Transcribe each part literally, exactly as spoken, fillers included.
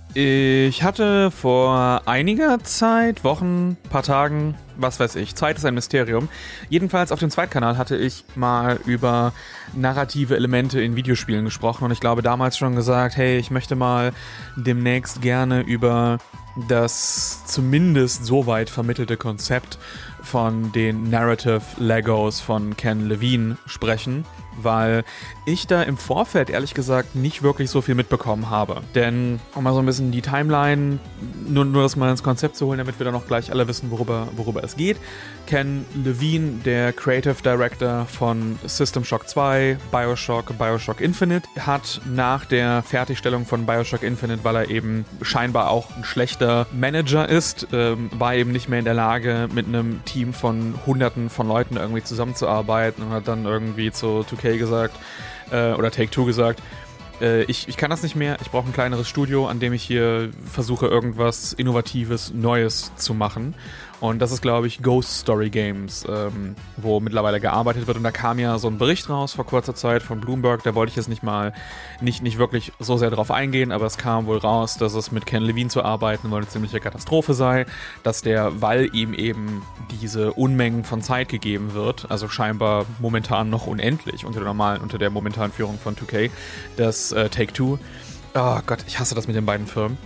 Ich hatte vor einiger Zeit, Wochen, paar Tagen, was weiß ich, Zeit ist ein Mysterium. Jedenfalls auf dem Zweitkanal hatte ich mal über narrative Elemente in Videospielen gesprochen und ich glaube damals schon gesagt, hey, ich möchte mal demnächst gerne über das zumindest soweit vermittelte Konzept von den Narrative Legos von Ken Levine sprechen, weil ich da im Vorfeld ehrlich gesagt nicht wirklich so viel mitbekommen habe. Denn, um mal so ein bisschen die Timeline, nur, nur das mal ins Konzept zu holen, damit wir dann auch gleich alle wissen, worüber, worüber es geht. Ken Levine, der Creative Director von System Shock zwei, Bioshock, Bioshock Infinite, hat nach der Fertigstellung von Bioshock Infinite, weil er eben scheinbar auch ein schlechter Manager ist, ähm, war eben nicht mehr in der Lage, mit einem Team von Hunderten von Leuten irgendwie zusammenzuarbeiten und hat dann irgendwie zu zwei K gesagt, äh, oder Take-Two gesagt, äh, ich, ich kann das nicht mehr, ich brauche ein kleineres Studio, an dem ich hier versuche, irgendwas Innovatives, Neues zu machen. Und das ist, glaube ich, Ghost Story Games, ähm, wo mittlerweile gearbeitet wird. Und da kam ja so ein Bericht raus vor kurzer Zeit von Bloomberg, da wollte ich jetzt nicht mal, nicht, nicht wirklich so sehr drauf eingehen, aber es kam wohl raus, dass es mit Ken Levine zu arbeiten wohl eine ziemliche Katastrophe sei, dass der, weil ihm eben diese Unmengen von Zeit gegeben wird, also scheinbar momentan noch unendlich unter der normalen, unter der momentanen Führung von zwei K, das äh, Take-Two, oh Gott, ich hasse das mit den beiden Firmen,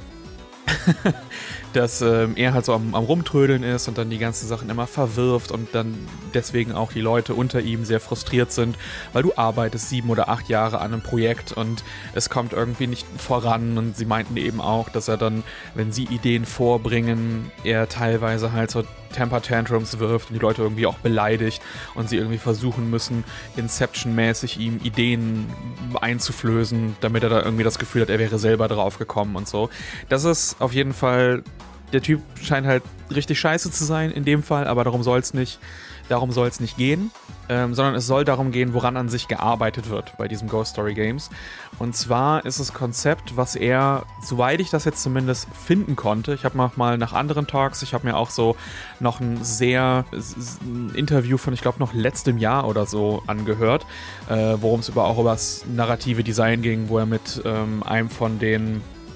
dass ähm, er halt so am, am Rumtrödeln ist und dann die ganzen Sachen immer verwirft und dann deswegen auch die Leute unter ihm sehr frustriert sind, weil du arbeitest sieben oder acht Jahre an einem Projekt und es kommt irgendwie nicht voran und sie meinten eben auch, dass er dann, wenn sie Ideen vorbringen, er teilweise halt so Temper-Tantrums wirft und die Leute irgendwie auch beleidigt und sie irgendwie versuchen müssen, Inception-mäßig ihm Ideen einzuflößen, damit er da irgendwie das Gefühl hat, er wäre selber drauf gekommen und so. Das ist auf jeden Fall, der Typ scheint halt richtig scheiße zu sein in dem Fall, aber darum soll es nicht, darum soll es nicht gehen, ähm, sondern es soll darum gehen, woran an sich gearbeitet wird bei diesem Ghost Story Games. Und zwar ist das Konzept, was er, soweit ich das jetzt zumindest finden konnte, ich habe noch mal nach anderen Talks, ich habe mir auch so noch ein sehr ein Interview von, ich glaube, noch letztem Jahr oder so angehört, äh, worum es über, auch über das narrative Design ging, wo er mit ähm, einem von den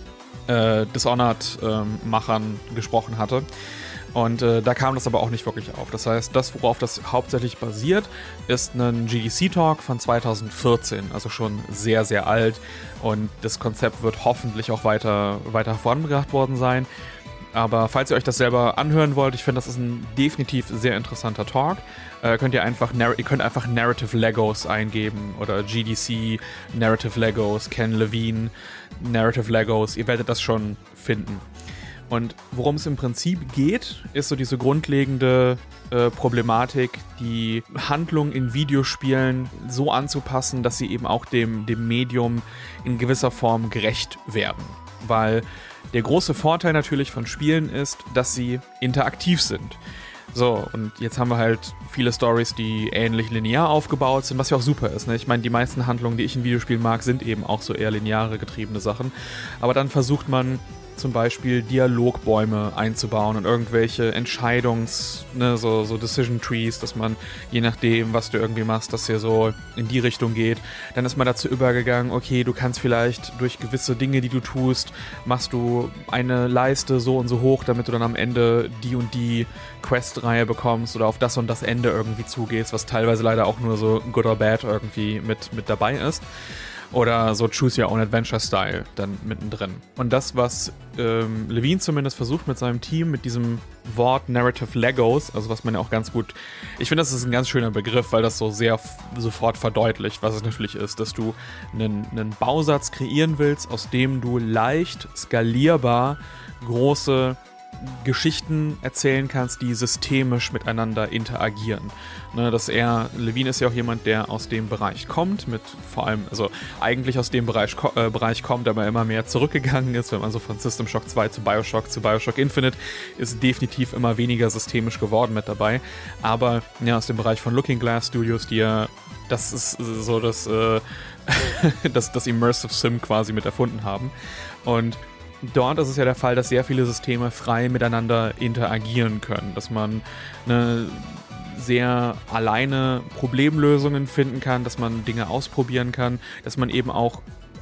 äh, Dishonored-Machern ähm, gesprochen hatte. Und äh, da kam das aber auch nicht wirklich auf. Das heißt, das, worauf das hauptsächlich basiert, ist ein G D C-Talk von zwanzig vierzehn, also schon sehr, sehr alt. Und das Konzept wird hoffentlich auch weiter, weiter vorangebracht worden sein. Aber falls ihr euch das selber anhören wollt, ich finde, das ist ein definitiv sehr interessanter Talk. Äh, könnt ihr einfach, ihr könnt einfach Narrative Legos eingeben oder G D C, Narrative Legos, Ken Levine, Narrative Legos. Ihr werdet das schon finden. Und worum es im Prinzip geht, ist so diese grundlegende äh, Problematik, die Handlung in Videospielen so anzupassen, dass sie eben auch dem, dem Medium in gewisser Form gerecht werden. Weil der große Vorteil natürlich von Spielen ist, dass sie interaktiv sind. So, und jetzt haben wir halt viele Storys, die ähnlich linear aufgebaut sind, was ja auch super ist, ne? Ich meine, die meisten Handlungen, die ich in Videospielen mag, sind eben auch so eher lineare getriebene Sachen. Aber dann versucht man zum Beispiel Dialogbäume einzubauen und irgendwelche Entscheidungs-, ne, so, so Decision Trees, dass man je nachdem, was du irgendwie machst, dass hier so in die Richtung geht. Dann ist man dazu übergegangen, okay, du kannst vielleicht durch gewisse Dinge, die du tust, machst du eine Leiste so und so hoch, damit du dann am Ende die und die Quest-Reihe bekommst oder auf das und das Ende irgendwie zugehst, was teilweise leider auch nur so good or bad irgendwie mit, mit dabei ist. Oder so Choose Your Own Adventure-Style dann mittendrin. Und das, was ähm, Levine zumindest versucht mit seinem Team, mit diesem Wort Narrative Legos, also was man ja auch ganz gut, ich finde, das ist ein ganz schöner Begriff, weil das so sehr f- sofort verdeutlicht, was es natürlich ist, dass du einen, einen Bausatz kreieren willst, aus dem du leicht skalierbar große Geschichten erzählen kannst, die systemisch miteinander interagieren. Ne, dass er, Levine ist ja auch jemand, der aus dem Bereich kommt, mit vor allem, also eigentlich aus dem Bereich, äh, Bereich kommt, aber immer mehr zurückgegangen ist, wenn man so von System Shock zwei zu Bioshock zu Bioshock Infinite ist definitiv immer weniger systemisch geworden mit dabei. Aber ja, aus dem Bereich von Looking Glass Studios, die ja, das ist so das, äh, das, das Immersive Sim quasi mit erfunden haben. Und dort ist es ja der Fall, dass sehr viele Systeme frei miteinander interagieren können, dass man eine sehr alleine Problemlösungen finden kann, dass man Dinge ausprobieren kann, dass man eben auch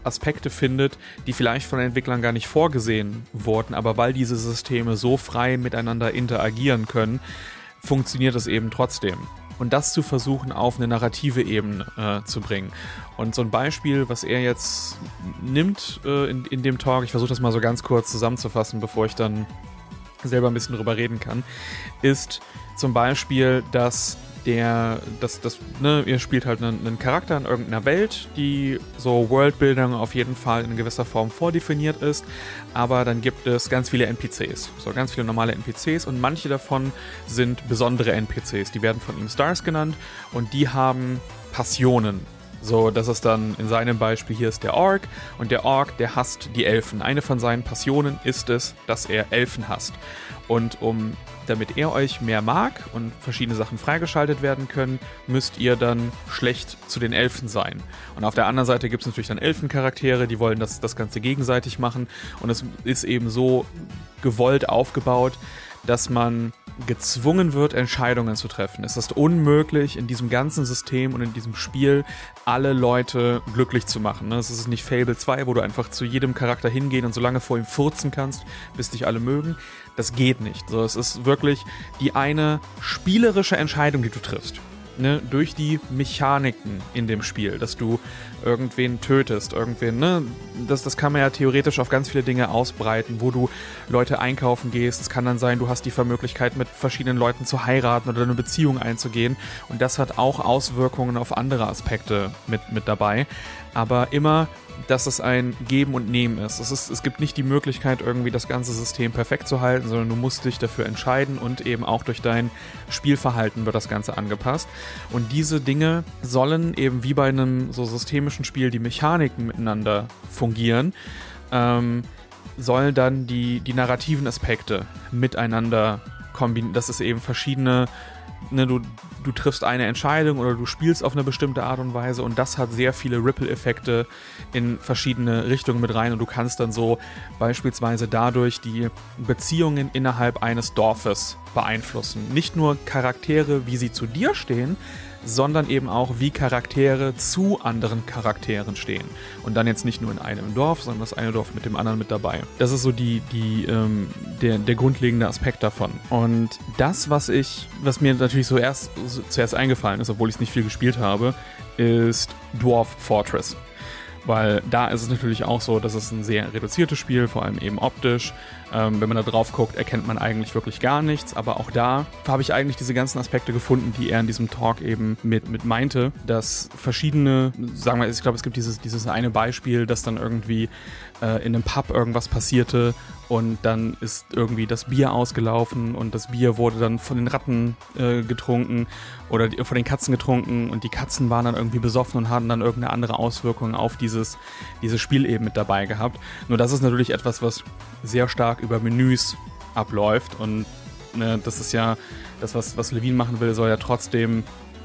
Aspekte findet, die vielleicht von den Entwicklern gar nicht vorgesehen wurden, aber weil diese Systeme so frei miteinander interagieren können, funktioniert es eben trotzdem. Und das zu versuchen, auf eine narrative Ebene äh, zu bringen. Und so ein Beispiel, was er jetzt nimmt äh, in, in dem Talk, ich versuche das mal so ganz kurz zusammenzufassen, bevor ich dann selber ein bisschen drüber reden kann, ist zum Beispiel, dass der, dass das, ne, ihr spielt halt einen, einen Charakter in irgendeiner Welt, die so Worldbuilding auf jeden Fall in gewisser Form vordefiniert ist, aber dann gibt es ganz viele N P Cs, so ganz viele normale N P Cs und manche davon sind besondere N P Cs, die werden von ihm Stars genannt und die haben Passionen. So, das ist dann in seinem Beispiel, hier ist der Ork und der Ork, der hasst die Elfen. Eine von seinen Passionen ist es, dass er Elfen hasst. Und um, damit er euch mehr mag und verschiedene Sachen freigeschaltet werden können, müsst ihr dann schlecht zu den Elfen sein. Und auf der anderen Seite gibt es natürlich dann Elfencharaktere, die wollen das, das Ganze gegenseitig machen. Und es ist eben so gewollt aufgebaut, dass man gezwungen wird, Entscheidungen zu treffen. Es ist unmöglich, in diesem ganzen System und in diesem Spiel alle Leute glücklich zu machen. Es ist nicht Fable zwei, wo du einfach zu jedem Charakter hingehen und so lange vor ihm furzen kannst, bis dich alle mögen. Das geht nicht. Es ist wirklich die eine spielerische Entscheidung, die du triffst. Ne, durch die Mechaniken in dem Spiel, dass du irgendwen tötest, irgendwen, ne, das, das kann man ja theoretisch auf ganz viele Dinge ausbreiten, wo du Leute einkaufen gehst. Es kann dann sein, du hast die Möglichkeit, mit verschiedenen Leuten zu heiraten oder eine Beziehung einzugehen und das hat auch Auswirkungen auf andere Aspekte mit, mit dabei. Aber immer, dass es ein Geben und Nehmen ist. Es ist. Es gibt nicht die Möglichkeit, irgendwie das ganze System perfekt zu halten, sondern du musst dich dafür entscheiden und eben auch durch dein Spielverhalten wird das Ganze angepasst. Und diese Dinge sollen eben wie bei einem so systemischen Spiel die Mechaniken miteinander fungieren, ähm, sollen dann die, die narrativen Aspekte miteinander kombinieren, dass es eben verschiedene Ne, du, du triffst eine Entscheidung oder du spielst auf eine bestimmte Art und Weise und das hat sehr viele Ripple-Effekte in verschiedene Richtungen mit rein und du kannst dann so beispielsweise dadurch die Beziehungen innerhalb eines Dorfes beeinflussen. Nicht nur Charaktere, wie sie zu dir stehen, sondern eben auch, wie Charaktere zu anderen Charakteren stehen. Und dann jetzt nicht nur in einem Dorf, sondern das eine Dorf mit dem anderen mit dabei. Das ist so die, die, ähm, der, der grundlegende Aspekt davon. Und das, was ich, was mir natürlich so erst so zuerst eingefallen ist, obwohl ich es nicht viel gespielt habe, ist Dwarf Fortress. Weil da ist es natürlich auch so, dass es ein sehr reduziertes Spiel, vor allem eben optisch. Ähm, wenn man da drauf guckt, erkennt man eigentlich wirklich gar nichts. Aber auch da habe ich eigentlich diese ganzen Aspekte gefunden, die er in diesem Talk eben mit, mit meinte, dass verschiedene, sagen wir, ich glaube, es gibt dieses, dieses eine Beispiel, dass dann irgendwie äh, in einem Pub irgendwas passierte und dann ist irgendwie das Bier ausgelaufen und das Bier wurde dann von den Ratten äh, getrunken oder die, von den Katzen getrunken und die Katzen waren dann irgendwie besoffen und hatten dann irgendeine andere Auswirkung auf dieses, dieses Spiel eben mit dabei gehabt. Nur das ist natürlich etwas, was sehr stark über Menüs abläuft und ne, das ist ja das, was, was Levine machen will, soll ja trotzdem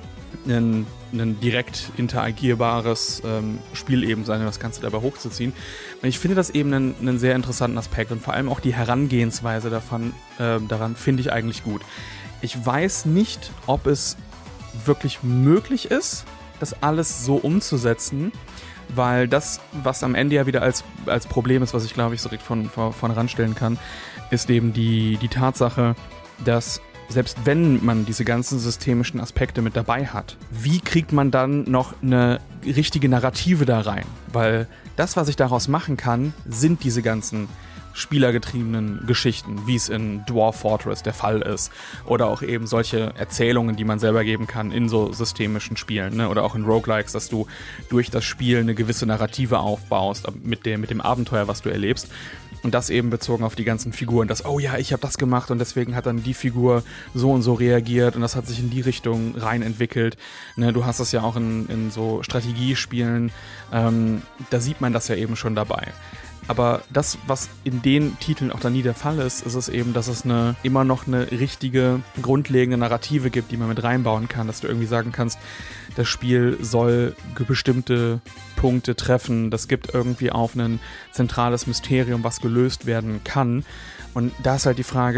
ein, ein direkt interagierbares ähm, Spiel eben sein, das Ganze dabei hochzuziehen. Und ich finde das eben einen, einen sehr interessanten Aspekt und vor allem auch die Herangehensweise davon, äh, daran finde ich eigentlich gut. Ich weiß nicht, ob es wirklich möglich ist, das alles so umzusetzen, weil das, was am Ende ja wieder als, als Problem ist, was ich glaube ich so direkt von, von, von ranstellen kann, ist eben die, die Tatsache, dass selbst wenn man diese ganzen systemischen Aspekte mit dabei hat, wie kriegt man dann noch eine richtige Narrative da rein? Weil das, was ich daraus machen kann, sind diese ganzen spielergetriebenen Geschichten, wie es in Dwarf Fortress der Fall ist. Oder auch eben solche Erzählungen, die man selber geben kann in so systemischen Spielen. Ne? Oder auch in Roguelikes, dass du durch das Spiel eine gewisse Narrative aufbaust mit dem, mit dem Abenteuer, was du erlebst. Und das eben bezogen auf die ganzen Figuren, dass, oh ja, ich habe das gemacht und deswegen hat dann die Figur so und so reagiert und das hat sich in die Richtung rein entwickelt. Ne, du hast das ja auch in, in so Strategiespielen, ähm, da sieht man das ja eben schon dabei. Aber das, was in den Titeln auch dann nie der Fall ist, ist es eben, dass es eine, immer noch eine richtige, grundlegende Narrative gibt, die man mit reinbauen kann, dass du irgendwie sagen kannst, das Spiel soll bestimmte Punkte treffen, das gibt irgendwie auf ein zentrales Mysterium, was gelöst werden kann. Und da ist halt die Frage,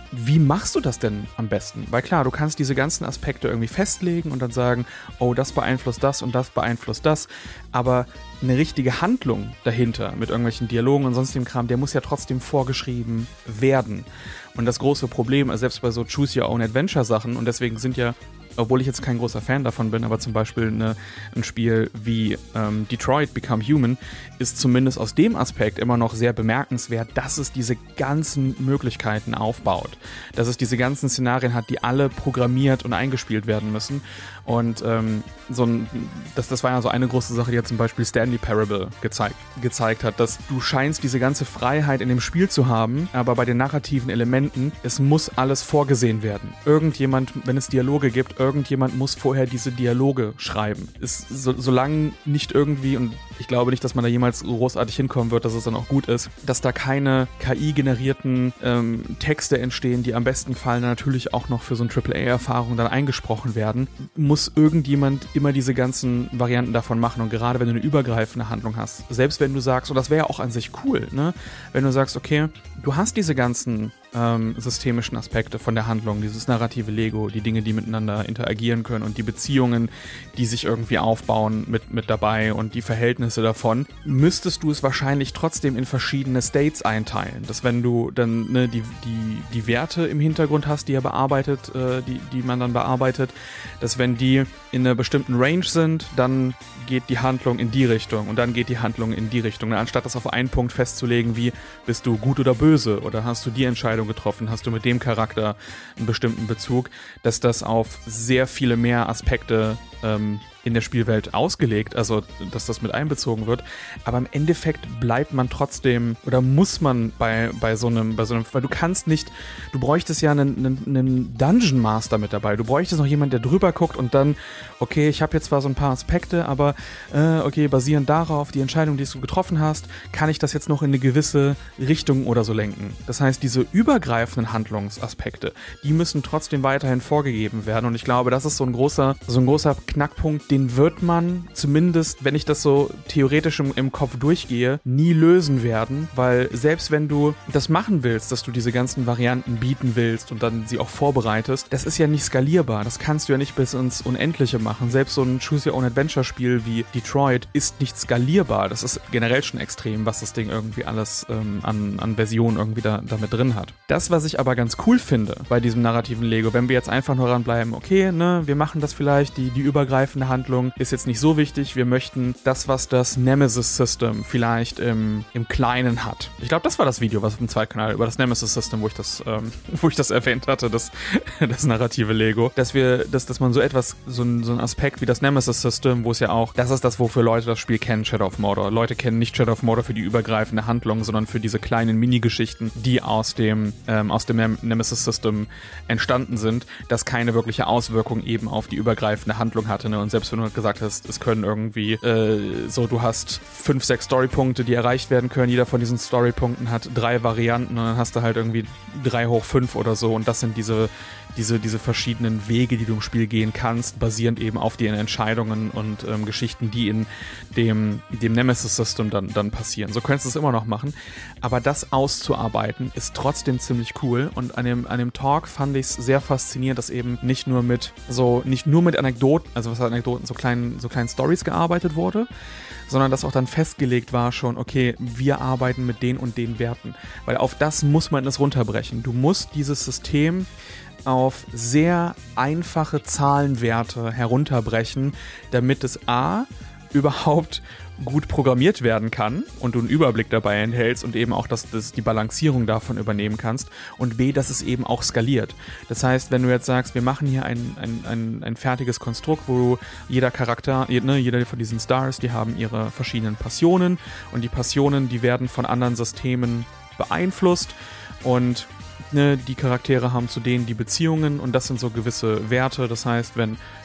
wie machst du das denn am besten? Weil klar, du kannst diese ganzen Aspekte irgendwie festlegen und dann sagen, oh, das beeinflusst das und das beeinflusst das, aber eine richtige Handlung dahinter mit irgendwelchen Dialogen und sonstigem Kram, der muss ja trotzdem vorgeschrieben werden. Und das große Problem, also selbst bei so Choose-Your-Own-Adventure-Sachen, und deswegen sind ja, obwohl ich jetzt kein großer Fan davon bin, aber zum Beispiel eine, ein Spiel wie ähm, Detroit Become Human ist zumindest aus dem Aspekt immer noch sehr bemerkenswert, dass es diese ganzen Möglichkeiten aufbaut. Dass es diese ganzen Szenarien hat, die alle programmiert und eingespielt werden müssen. Und ähm, so ein, das, das war ja so eine große Sache, die ja zum Beispiel Stanley Parable gezeigt, gezeigt hat, dass du scheinst diese ganze Freiheit in dem Spiel zu haben, aber bei den narrativen Elementen, es muss alles vorgesehen werden. Irgendjemand, wenn es Dialoge gibt, irgendjemand muss vorher diese Dialoge schreiben. Ist, so, solange nicht irgendwie, und ich glaube nicht, dass man da jemals großartig hinkommen wird, dass es dann auch gut ist, dass da keine K I-generierten ähm, Texte entstehen, die am besten Fall natürlich auch noch für so eine Triple A-Erfahrung dann eingesprochen werden, muss irgendjemand immer diese ganzen Varianten davon machen. Und gerade wenn du eine übergreifende Handlung hast, selbst wenn du sagst, und das wäre ja auch an sich cool, ne? Wenn du sagst, okay, du hast diese ganzen ähm, systemischen Aspekte von der Handlung, dieses narrative Lego, die Dinge, die miteinander interagieren können und die Beziehungen, die sich irgendwie aufbauen mit, mit dabei und die Verhältnisse davon, müsstest du es wahrscheinlich trotzdem in verschiedene States einteilen. Dass wenn du dann ne, die, die, die Werte im Hintergrund hast, die er bearbeitet, äh, die, die man dann bearbeitet, dass wenn die in einer bestimmten Range sind, dann geht die Handlung in die Richtung und dann geht die Handlung in die Richtung. Anstatt das auf einen Punkt festzulegen, wie bist du gut oder böse oder hast du die Entscheidung getroffen, hast du mit dem Charakter einen bestimmten Bezug, dass das auf sehr viele mehr Aspekte ähm, in der Spielwelt ausgelegt, also dass das mit einbezogen wird, aber im Endeffekt bleibt man trotzdem oder muss man bei, bei so einem, bei so einem, weil du kannst nicht, du bräuchtest ja einen, einen, einen Dungeon Master mit dabei, du bräuchtest noch jemanden, der drüber guckt und dann, okay, ich habe jetzt zwar so ein paar Aspekte, aber äh, okay, basierend darauf, die Entscheidung, die du getroffen hast, kann ich das jetzt noch in eine gewisse Richtung oder so lenken. Das heißt, diese übergreifenden Handlungsaspekte, die müssen trotzdem weiterhin vorgegeben werden und ich glaube, das ist so ein großer, so ein großer Knackpunkt, den wird man zumindest, wenn ich das so theoretisch im, im Kopf durchgehe, nie lösen werden, weil selbst wenn du das machen willst, dass du diese ganzen Varianten bieten willst und dann sie auch vorbereitest, das ist ja nicht skalierbar. Das kannst du ja nicht bis ins Unendliche machen. Selbst so ein Choose-Your-Own-Adventure-Spiel wie Detroit ist nicht skalierbar. Das ist generell schon extrem, was das Ding irgendwie alles ähm, an, an Versionen irgendwie da, damit drin hat. Das, was ich aber ganz cool finde bei diesem narrativen Lego, wenn wir jetzt einfach nur ranbleiben, okay, ne, wir machen das vielleicht, die, die übergreifende Handlung ist jetzt nicht so wichtig. Wir möchten das, was das Nemesis-System vielleicht im, im Kleinen hat. Ich glaube, das war das Video, was auf dem Zweitkanal über das Nemesis-System, wo ich das, ähm, wo ich das erwähnt hatte, das, das narrative Lego, dass wir, dass, dass man so etwas, so ein, so ein Aspekt wie das Nemesis-System, wo es ja auch, das ist das, wofür Leute das Spiel kennen, Shadow of Mordor. Leute kennen nicht Shadow of Mordor für die übergreifende Handlung, sondern für diese kleinen Mini-Geschichten, die aus dem, ähm, aus dem Nem- Nemesis-System entstanden sind, das keine wirkliche Auswirkung eben auf die übergreifende Handlung hatte, ne? Und selbst wenn du gesagt hast, es können irgendwie äh, so, du hast fünf, sechs Storypunkte, die erreicht werden können. Jeder von diesen Storypunkten hat drei Varianten und dann hast du halt irgendwie drei hoch fünf oder so und das sind diese, diese, diese verschiedenen Wege, die du im Spiel gehen kannst, basierend eben auf den Entscheidungen und ähm, Geschichten, die in dem, dem Nemesis-System dann, dann passieren. So könntest du es immer noch machen, aber das auszuarbeiten ist trotzdem ziemlich cool und an dem, an dem Talk fand ich es sehr faszinierend, dass eben nicht nur mit so, nicht nur mit Anekdoten, also was Anekdoten, so kleinen, so kleinen Stories gearbeitet wurde, sondern dass auch dann festgelegt war schon, okay, wir arbeiten mit den und den Werten. Weil auf das muss man es runterbrechen. Du musst dieses System auf sehr einfache Zahlenwerte herunterbrechen, damit es A, überhaupt gut programmiert werden kann und du einen Überblick dabei enthältst und eben auch, dass, dass die Balancierung davon übernehmen kannst und B, dass es eben auch skaliert. Das heißt, wenn du jetzt sagst, wir machen hier ein, ein, ein, ein fertiges Konstrukt, wo jeder Charakter, ne, jeder von diesen Stars, die haben ihre verschiedenen Passionen und die Passionen, die werden von anderen Systemen beeinflusst und ne, die Charaktere haben zu denen die Beziehungen und das sind so gewisse Werte. Das heißt, wenn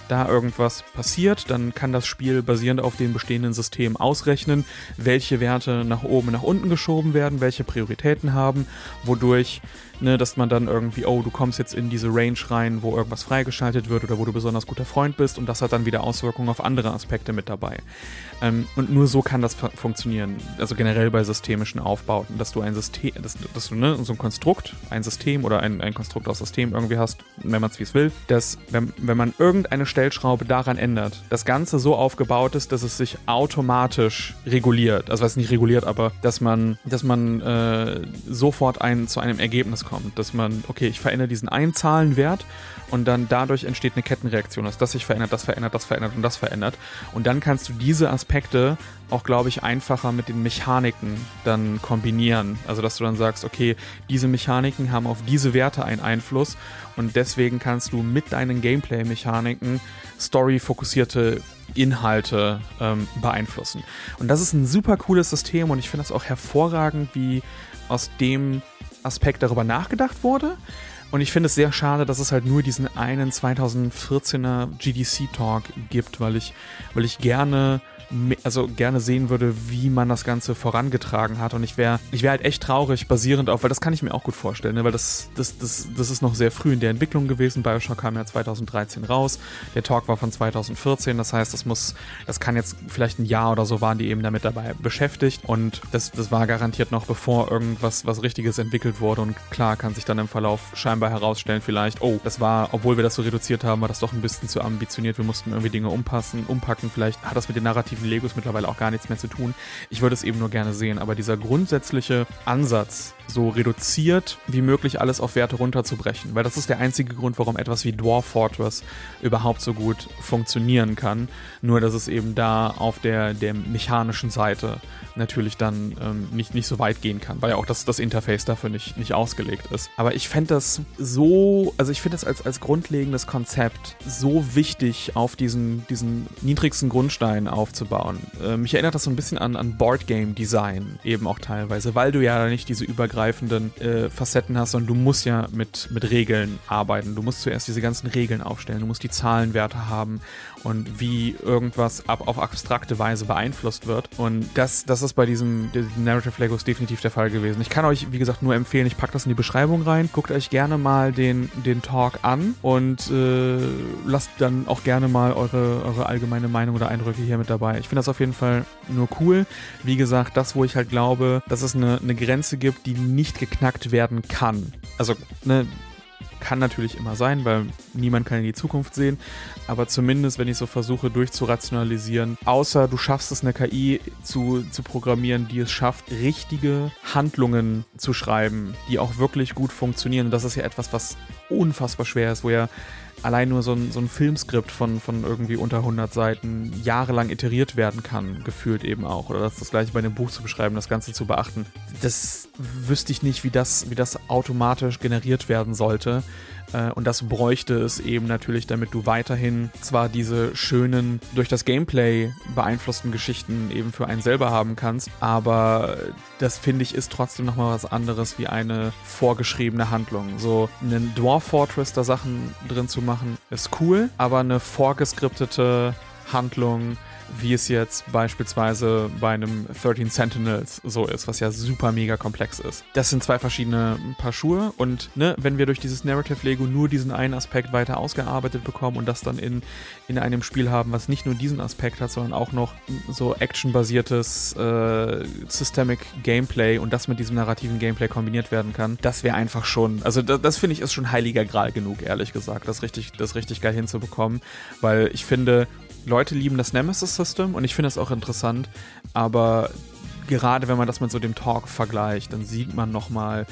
da irgendwas passiert, dann kann das Spiel basierend auf den bestehenden Systemen ausrechnen, welche Werte nach oben, nach unten geschoben werden, welche Prioritäten haben, wodurch, ne, dass man dann irgendwie, oh, du kommst jetzt in diese Range rein, wo irgendwas freigeschaltet wird oder wo du besonders guter Freund bist, und das hat dann wieder Auswirkungen auf andere Aspekte mit dabei. Ähm, und nur so kann das fu- funktionieren, also generell bei systemischen Aufbauten, dass du ein System, dass, dass du ne, so ein Konstrukt, ein System oder ein, ein Konstrukt aus System irgendwie hast, wenn man es wie es will, dass wenn, wenn man irgendeine Stellschraube daran ändert, das Ganze so aufgebaut ist, dass es sich automatisch reguliert, also was nicht reguliert, aber dass man, dass man äh, sofort ein, zu einem Ergebnis kommt, dass man, okay, ich verändere diesen einen Zahlenwert und dann dadurch entsteht eine Kettenreaktion, dass das sich verändert, das verändert, das verändert und das verändert, und dann kannst du diese Aspekte auch, glaube ich, einfacher mit den Mechaniken dann kombinieren, also dass du dann sagst, okay, diese Mechaniken haben auf diese Werte einen Einfluss und deswegen kannst du mit deinen Gameplay-Mechaniken story-fokussierte Inhalte ähm, beeinflussen. Und das ist ein super cooles System und ich finde das auch hervorragend, wie aus dem Aspekt darüber nachgedacht wurde. Und ich finde es sehr schade, dass es halt nur diesen einen zweitausendvierzehner G D C-Talk gibt, weil ich, weil ich gerne, also gerne sehen würde, wie man das Ganze vorangetragen hat. Und ich wäre ich wär halt echt traurig, basierend auf, weil das kann ich mir auch gut vorstellen, ne? Weil das, das, das, das ist noch sehr früh in der Entwicklung gewesen. BioShock kam ja zweitausenddreizehn raus. Der Talk war von zweitausendvierzehn. Das heißt, das muss, das kann jetzt vielleicht ein Jahr oder so waren die eben damit dabei beschäftigt. Und das, das war garantiert noch bevor irgendwas was Richtiges entwickelt wurde. Und klar kann sich dann im Verlauf scheinbar herausstellen, vielleicht, oh, das war, obwohl wir das so reduziert haben, war das doch ein bisschen zu ambitioniert. Wir mussten irgendwie Dinge umpassen, umpacken. Vielleicht hat das mit den narrativen Legos mittlerweile auch gar nichts mehr zu tun. Ich würde es eben nur gerne sehen. Aber dieser grundsätzliche Ansatz, so reduziert wie möglich alles auf Werte runterzubrechen, weil das ist der einzige Grund, warum etwas wie Dwarf Fortress überhaupt so gut funktionieren kann. Nur, dass es eben da auf der, der mechanischen Seite natürlich dann ähm, nicht, nicht so weit gehen kann, weil ja auch das, das Interface dafür nicht, nicht ausgelegt ist. Aber ich fände das so, also ich finde das als, als grundlegendes Konzept so wichtig, auf diesen, diesen niedrigsten Grundstein aufzubauen. Äh, mich erinnert das so ein bisschen an, an Boardgame-Design eben auch teilweise, weil du ja nicht diese übergreifenden äh, Facetten hast, sondern du musst ja mit, mit Regeln arbeiten. Du musst zuerst diese ganzen Regeln aufstellen, du musst die Zahlenwerte haben und wie irgendwas ab, auf abstrakte Weise beeinflusst wird. Und das, das ist bei diesem, diesem Narrative Legos definitiv der Fall gewesen. Ich kann euch, wie gesagt, nur empfehlen, ich packe das in die Beschreibung rein. Guckt euch gerne mal den, den Talk an und äh, lasst dann auch gerne mal eure, eure allgemeine Meinung oder Eindrücke hier mit dabei. Ich finde das auf jeden Fall nur cool. Wie gesagt, das, wo ich halt glaube, dass es eine, eine Grenze gibt, die nicht geknackt werden kann. Also, ne, kann natürlich immer sein, weil niemand kann in die Zukunft sehen, aber zumindest, wenn ich so versuche durchzurationalisieren, außer du schaffst es, eine K I zu, zu programmieren, die es schafft, richtige Handlungen zu schreiben, die auch wirklich gut funktionieren. Und das ist ja etwas, was unfassbar schwer ist, wo ja allein nur so ein, so ein Filmskript von, von irgendwie unter hundert Seiten jahrelang iteriert werden kann, gefühlt eben auch. Oder das, das gleiche bei einem Buch zu beschreiben, das Ganze zu beachten. Das wüsste ich nicht, wie das, wie das automatisch generiert werden sollte. Und das bräuchte es eben natürlich, damit du weiterhin zwar diese schönen, durch das Gameplay beeinflussten Geschichten eben für einen selber haben kannst, aber das, finde ich, ist trotzdem nochmal was anderes wie eine vorgeschriebene Handlung. So einen Dwarf Fortress da Sachen drin zu machen, ist cool, aber eine vorgeskriptete Handlung, wie es jetzt beispielsweise bei einem dreizehn Sentinels so ist, was ja super mega komplex ist. Das sind zwei verschiedene Paar Schuhe und ne, wenn wir durch dieses Narrative Lego nur diesen einen Aspekt weiter ausgearbeitet bekommen und das dann in, in einem Spiel haben, was nicht nur diesen Aspekt hat, sondern auch noch so actionbasiertes äh, Systemic Gameplay und das mit diesem narrativen Gameplay kombiniert werden kann, das wäre einfach schon, also das, das finde ich ist schon heiliger Gral genug, ehrlich gesagt, das richtig, das richtig geil hinzubekommen, weil ich finde, Leute lieben das Nemesis-System und ich finde es auch interessant, aber gerade wenn man das mit so dem Talk vergleicht, dann sieht man nochmal,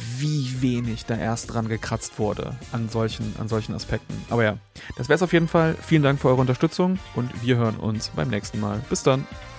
wie wenig da erst dran gekratzt wurde an solchen, an solchen Aspekten. Aber ja, das wäre es auf jeden Fall. Vielen Dank für eure Unterstützung und wir hören uns beim nächsten Mal. Bis dann!